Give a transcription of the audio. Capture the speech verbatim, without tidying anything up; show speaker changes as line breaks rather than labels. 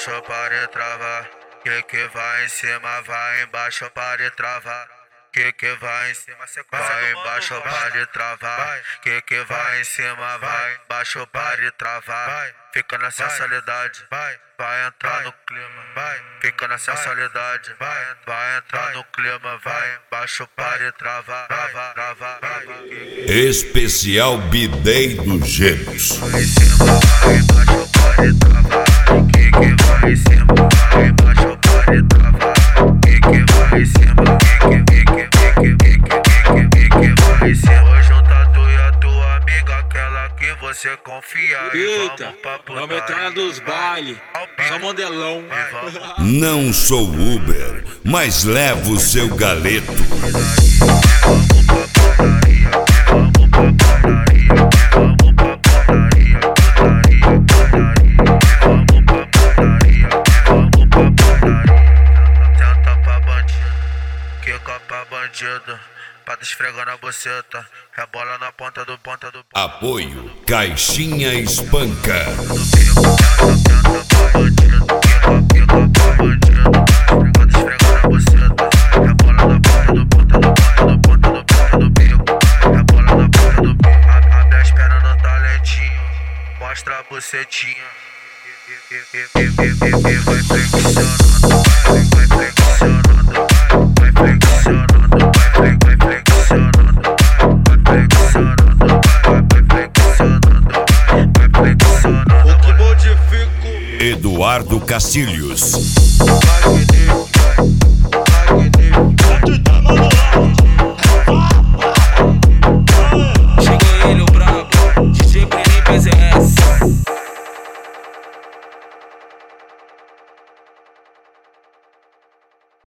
embaixo para travar. Que que vai em cima, vai embaixo para travar. Que que vai em cima, vai embaixo para travar. Que que vai em cima, vai embaixo para travar. Fica na sensualidade, vai, vai entrar no clima, vai. Fica na sensualidade, vai, vai entrar no clima, vai embaixo para travar, travar, travar, travar.
Especial B-Day dos Gêmeos.
Vai em cima, vai embaixo para travar. Que que vai em cima, vai embaixo para travar. Que que vai em cima, que que que que que que que que vai em cima. Vou juntar tu e a tua amiga, aquela que você confia.
Eita, vamos entrar dos bailes, só modelão.
Não sou Uber, mas levo seu galeto.
Quica pra bandido, pra esfregar na buceta, rebola na ponta do ponta do.
Apoio Caixinha Espanca.
Mostra a bucetinha e vai flexionando, vai flexionando, vai flexionando, vai flexionando, vai flexionando, vai flexionando, vai flexionando.
O que modifico?
Eduardo Cacilhos.
Magnífico, magnífico.